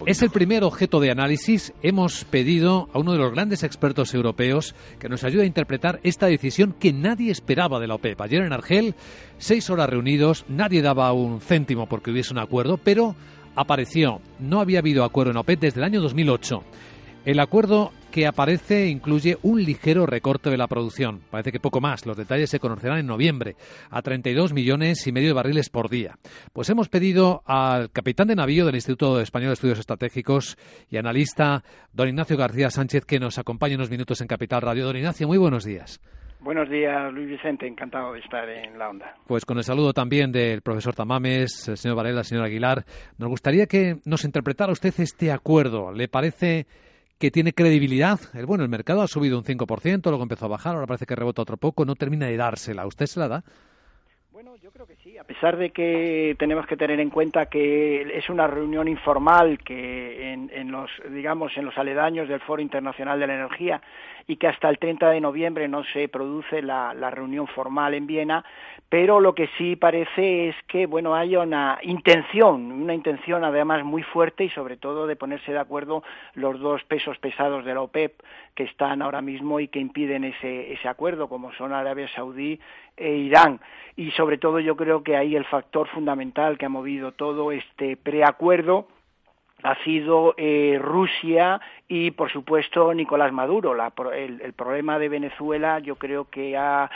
Es el primer objeto de análisis. Hemos pedido a uno de los grandes expertos europeos que nos ayude a interpretar esta decisión que nadie esperaba de la OPEP. Ayer en Argel, 6 horas reunidos, nadie daba un céntimo porque hubiese un acuerdo, pero apareció. No había habido acuerdo en OPEP desde el año 2008. El acuerdo que aparece incluye un ligero recorte de la producción. Parece que poco más. Los detalles se conocerán en noviembre, a 32,5 millones de barriles por día. Pues hemos pedido al capitán de navío del Instituto Español de Estudios Estratégicos y analista, don Ignacio García Sánchez, que nos acompañe unos minutos en Capital Radio. Don Ignacio, muy buenos días. Buenos días, Luis Vicente. Encantado de estar en la onda. Pues con el saludo también del profesor Tamames, el señor Varela, el señor Aguilar. Nos gustaría que nos interpretara usted este acuerdo. ¿Le parece que tiene credibilidad? Bueno, el mercado ha subido un 5%, luego empezó a bajar, ahora parece que rebota otro poco, no termina de dársela. ¿Usted se la da? Bueno, yo creo que sí, a pesar de que tenemos que tener en cuenta que es una reunión informal que en los aledaños del Foro Internacional de la Energía y que hasta el 30 de noviembre no se produce la reunión formal en Viena, pero lo que sí parece es que, bueno, hay una intención además muy fuerte y sobre todo de ponerse de acuerdo los dos pesos pesados de la OPEP que están ahora mismo y que impiden ese acuerdo, como son Arabia Saudí e Irán. Y sobre todo yo creo que ahí el factor fundamental que ha movido todo este preacuerdo ha sido Rusia y, por supuesto, Nicolás Maduro. El problema de Venezuela, yo creo que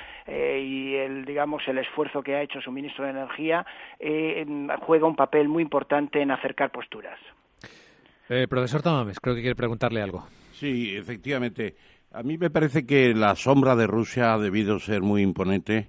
el esfuerzo que ha hecho su ministro de Energía juega un papel muy importante en acercar posturas. Profesor Tamames, creo que quiere preguntarle algo. Sí, efectivamente. A mí me parece que la sombra de Rusia ha debido ser muy imponente.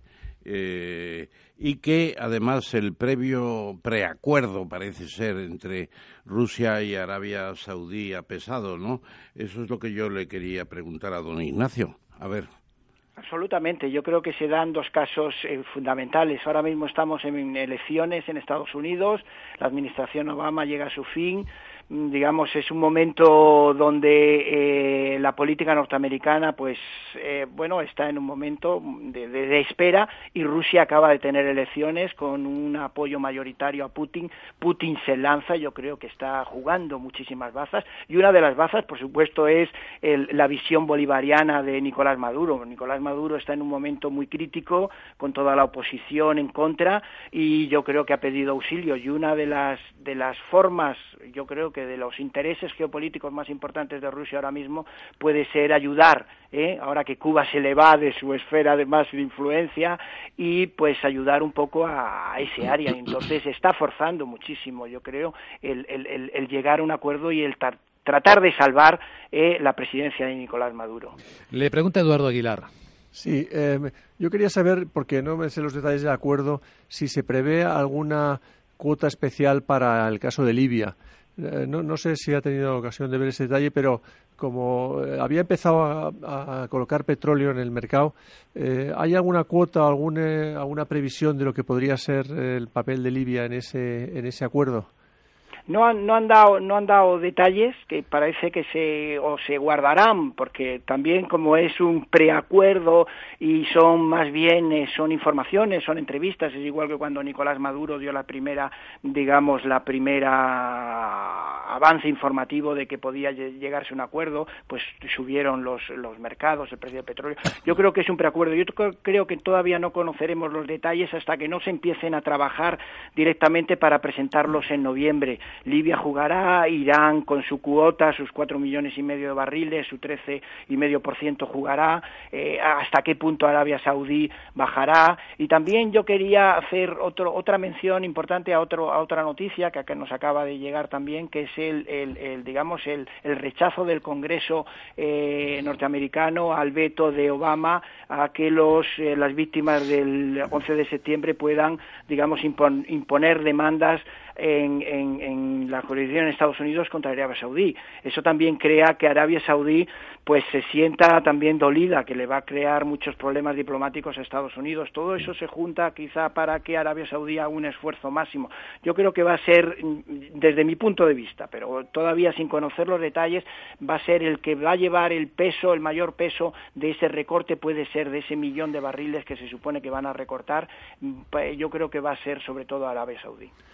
Y que además el preacuerdo parece ser entre Rusia y Arabia Saudí ha pesado, ¿no? Eso es lo que yo le quería preguntar a don Ignacio. A ver. Absolutamente, yo creo que se dan dos casos fundamentales. Ahora mismo estamos en elecciones en Estados Unidos, la administración Obama llega a su fin. Digamos, es un momento donde la política norteamericana, está en un momento de espera, y Rusia acaba de tener elecciones con un apoyo mayoritario a Putin. Putin se lanza, yo creo que está jugando muchísimas bazas, y una de las bazas, por supuesto, es la visión bolivariana de Nicolás Maduro. Nicolás Maduro está en un momento muy crítico, con toda la oposición en contra, y yo creo que ha pedido auxilio, y una de las formas, yo creo que de los intereses geopolíticos más importantes de Rusia ahora mismo puede ser ayudar, ahora que Cuba se le va de su esfera de más influencia, y pues ayudar un poco a ese área. Entonces está forzando muchísimo, yo creo, el llegar a un acuerdo y el tratar de salvar la presidencia de Nicolás Maduro. Le pregunta Eduardo Aguilar. Sí, yo quería saber, porque no me sé los detalles del acuerdo, si se prevé alguna cuota especial para el caso de Libia. No sé si ha tenido ocasión de ver ese detalle, pero como había empezado a colocar petróleo en el mercado, ¿hay alguna cuota, alguna previsión de lo que podría ser el papel de Libia en ese acuerdo? No han dado detalles, que parece que se guardarán, porque también como es un preacuerdo y son más bien son informaciones, son entrevistas, es igual que cuando Nicolás Maduro dio la primera avance informativo de que podía llegarse a un acuerdo, pues subieron los mercados, el precio del petróleo. Yo creo que es un preacuerdo. Yo creo que todavía no conoceremos los detalles hasta que no se empiecen a trabajar directamente para presentarlos en noviembre. Libia jugará, Irán con su cuota, sus 4,5 millones de barriles, su 13,5% jugará, hasta qué punto Arabia Saudí bajará. Y también yo quería hacer otra mención importante a otra noticia que nos acaba de llegar también, que es el rechazo del Congreso norteamericano al veto de Obama a que las víctimas del 11 de septiembre puedan, imponer demandas en la jurisdicción en Estados Unidos contra Arabia Saudí. Eso también crea que Arabia Saudí pues se sienta también dolida, que le va a crear muchos problemas diplomáticos a Estados Unidos. Todo eso se junta quizá para que Arabia Saudí haga un esfuerzo máximo. Yo creo que va a ser, desde mi punto de vista, pero todavía sin conocer los detalles, va a ser el que va a llevar el mayor peso de ese recorte, puede ser de ese 1 millón de barriles que se supone que van a recortar. Yo creo que va a ser sobre todo Arabia Saudí.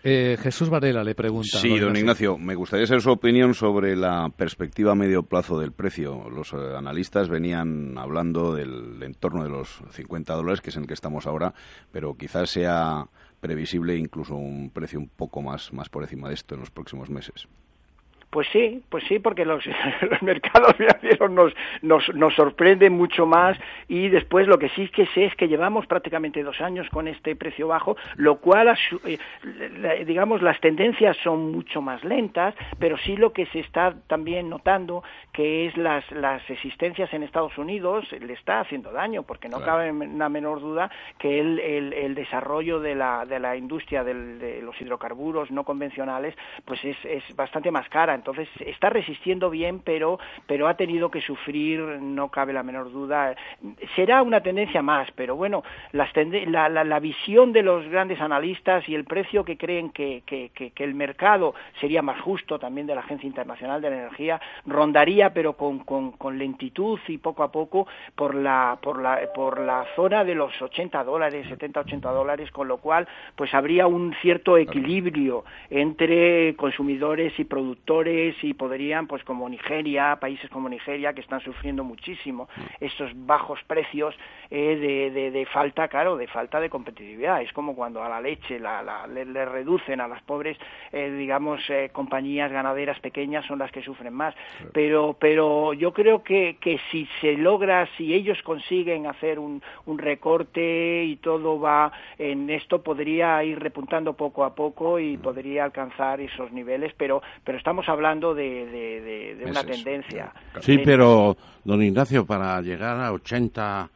Jesús Varela le pregunta. Sí, don Ignacio, me gustaría saber su opinión sobre la perspectiva a medio plazo del precio. Los analistas venían hablando del entorno de los $50, que es en el que estamos ahora, pero quizás sea previsible incluso un precio un poco más por encima de esto en los próximos meses. Pues sí, porque los mercados financieros nos sorprenden mucho más, y después lo que sí que sé es que llevamos prácticamente 2 años con este precio bajo, lo cual, digamos, las tendencias son mucho más lentas, pero sí lo que se está también notando que es las existencias en Estados Unidos le está haciendo daño, porque no cabe una menor duda que el desarrollo de la industria de los hidrocarburos no convencionales pues es bastante más cara. Entonces está resistiendo bien, pero ha tenido que sufrir, no cabe la menor duda. Será una tendencia más, pero bueno, la visión de los grandes analistas y el precio que creen que el mercado sería más justo, también de la Agencia Internacional de la Energía, rondaría, pero con lentitud y poco a poco por la zona de los $80, $70-80, con lo cual pues habría un cierto equilibrio entre consumidores y productores, y podrían, pues como Nigeria, países como Nigeria, que están sufriendo muchísimo estos bajos precios de falta de competitividad. Es como cuando a la leche le reducen a las pobres, compañías ganaderas pequeñas son las que sufren más. Pero yo creo que si ellos consiguen hacer un recorte y todo va en esto, podría ir repuntando poco a poco y podría alcanzar esos niveles, pero estamos hablando de una tendencia. Sí, pero, don Ignacio, para llegar a $80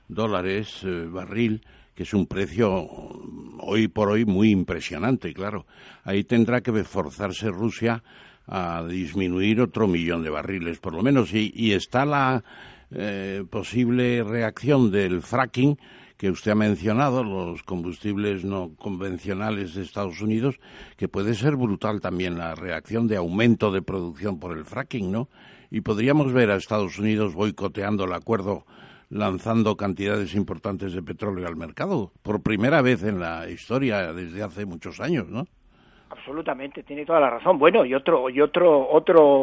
barril, que es un precio hoy por hoy muy impresionante, claro, ahí tendrá que esforzarse Rusia a disminuir otro 1.000.000 de barriles, por lo menos, y está la posible reacción del fracking, que usted ha mencionado, los combustibles no convencionales de Estados Unidos, que puede ser brutal también la reacción de aumento de producción por el fracking, ¿no? Y podríamos ver a Estados Unidos boicoteando el acuerdo, lanzando cantidades importantes de petróleo al mercado, por primera vez en la historia desde hace muchos años, ¿no? Absolutamente, tiene toda la razón. Bueno, y otro